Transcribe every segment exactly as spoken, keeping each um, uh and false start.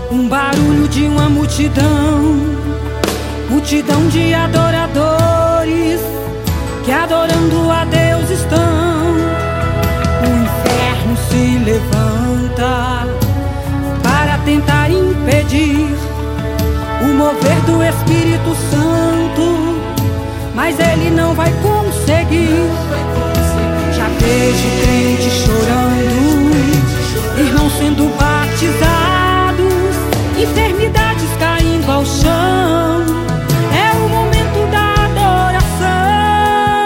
Um barulho de uma multidão, multidão de adoradores que adorando a Deus estão. O inferno se levanta para tentar impedir o mover do Espírito Santo, mas ele não vai conseguir. Já vejo crente chorando, irmãos sendo batizados, enfermidades caindo ao chão. É o momento da adoração.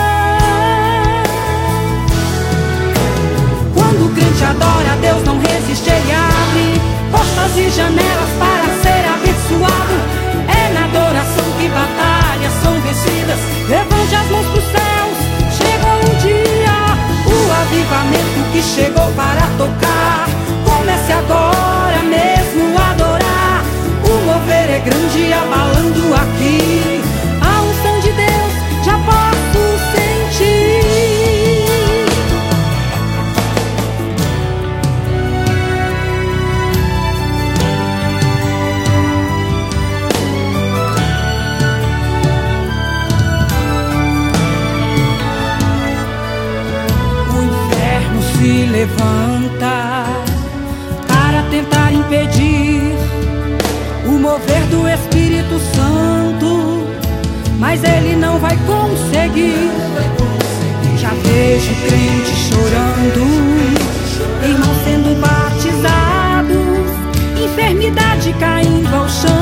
Quando o crente adora a Deus, não resiste, ele abre portas e janelas para ser abençoado. É na adoração que batalhas são vencidas. Levante as mãos pros céus, chegou o dia, o avivamento que chegou para tocar. Comece agora mesmo a adorar. O mover é grande, abalando aqui. A unção de Deus já posso sentir. O inferno se levanta para tentar impedir o mover do Espírito Santo, mas ele não vai conseguir. Já vejo crente chorando, irmãos sendo batizados, enfermidade caindo ao chão.